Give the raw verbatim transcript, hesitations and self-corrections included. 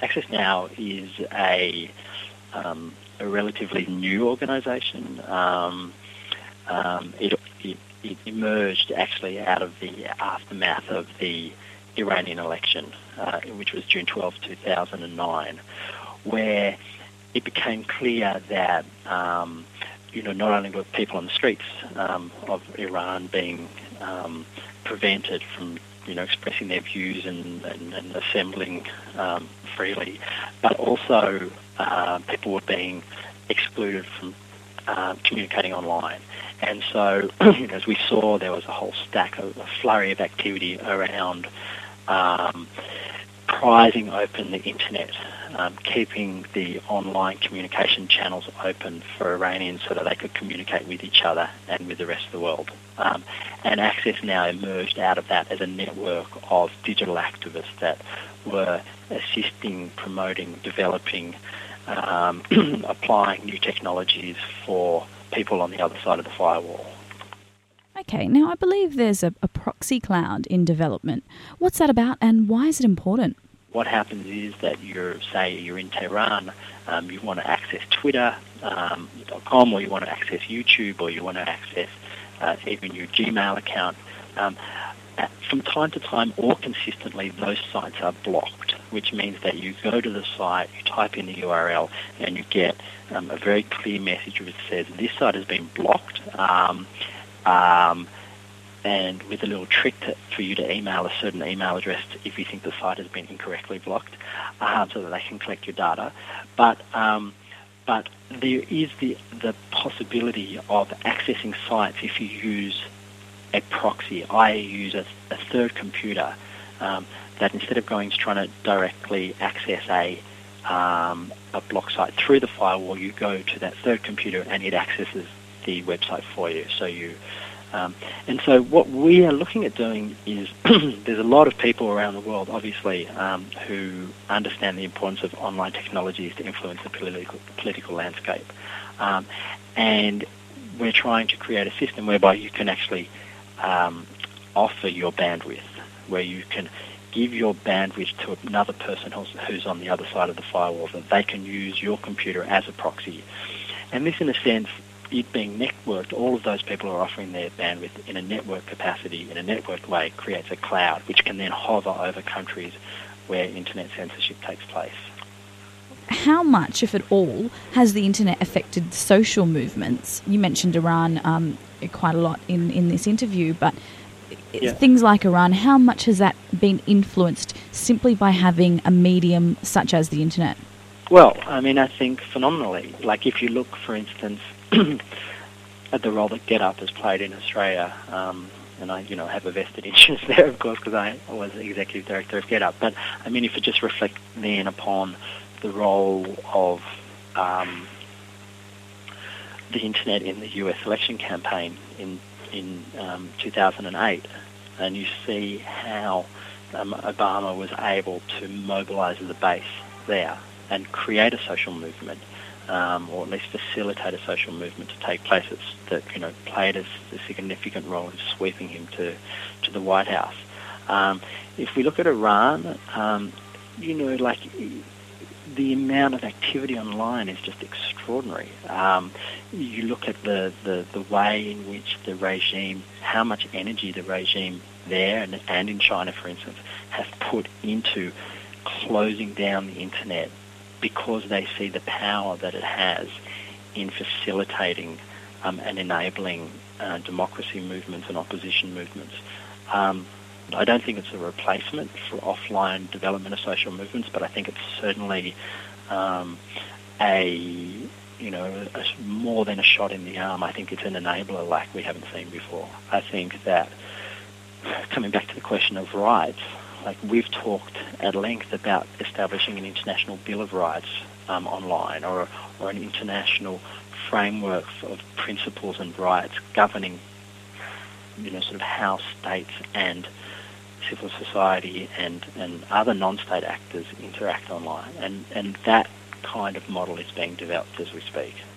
Access Now is a um, a relatively new organisation. Um, um, it, it, it emerged actually out of the aftermath of the Iranian election, uh, which was June twelfth, two thousand nine, where it became clear that um, you know not only were people on the streets um, of Iran being um, prevented from you know expressing their views and, and, and assembling um, freely, but also uh, people were being excluded from uh, communicating online. And so, as we saw, there was a whole stack of a flurry of activity around um, prizing open the internet, um, keeping the online communication channels open for Iranians so that they could communicate with each other and with the rest of the world. Um, and Access Now emerged out of that as a network of digital activists that were assisting, promoting, developing, um, applying new technologies for people on the other side of the firewall. Okay, now I believe there's a, a proxy cloud in development. What's that about and why is it important? What happens is that you're, say, you're in Tehran, um, you want to access Twitter um, .com, or you want to access YouTube, or you want to access uh, even your Gmail account. Um, from time to time, or consistently, those sites are blocked, which means that you go to the site, you type in the U R L, and you get um, a very clear message which says this site has been blocked. Um, um, and with a little trick to, for you to email a certain email address if you think the site has been incorrectly blocked, um, so that they can collect your data. But um, but there is the the possibility of accessing sites if you use a proxy. I use a, a third computer um, that instead of going to trying to directly access a um, a block site through the firewall, you go to that third computer and it accesses the website for you. So you Um, and so what we are looking at doing is there's a lot of people around the world, obviously, um, who understand the importance of online technologies to influence the political, political landscape. Um, and we're trying to create a system whereby you can actually um, offer your bandwidth, where you can give your bandwidth to another person who's, who's on the other side of the firewall, so that they can use your computer as a proxy. And this, in a sense, it being networked, all of those people are offering their bandwidth in a network capacity, in a networked way, creates a cloud, which can then hover over countries where internet censorship takes place. How much, if at all, has the internet affected social movements? You mentioned Iran um, quite a lot in, in this interview, but yeah. Things like Iran, how much has that been influenced simply by having a medium such as the internet? Well, I mean, I think phenomenally. Like if you look, for instance, at the role that GetUp has played in Australia, um, and I, you know, have a vested interest there, of course, because I was the executive director of GetUp. But I mean, if you just reflect then upon the role of um, the internet in the U S election campaign in in um, two thousand eight, and you see how um, Obama was able to mobilise the base there and create a social movement. Um, or at least facilitate a social movement to take place that's, that you know played a, a significant role in sweeping him to to the White House. Um, if we look at Iran, um, you know, like the amount of activity online is just extraordinary. Um, you look at the, the, the way in which the regime, how much energy the regime there and, and in China, for instance, has put into closing down the internet, because they see the power that it has in facilitating um, and enabling uh, democracy movements and opposition movements. Um, I don't think it's a replacement for offline development of social movements, but I think it's certainly um, a, you know, a, more than a shot in the arm. I think it's an enabler like we haven't seen before. I think that, coming back to the question of rights, like we've talked at length about establishing an international Bill of Rights um, online, or or an international framework of principles and rights governing, you know, sort of how states and civil society and, and other non-state actors interact online, and and that kind of model is being developed as we speak.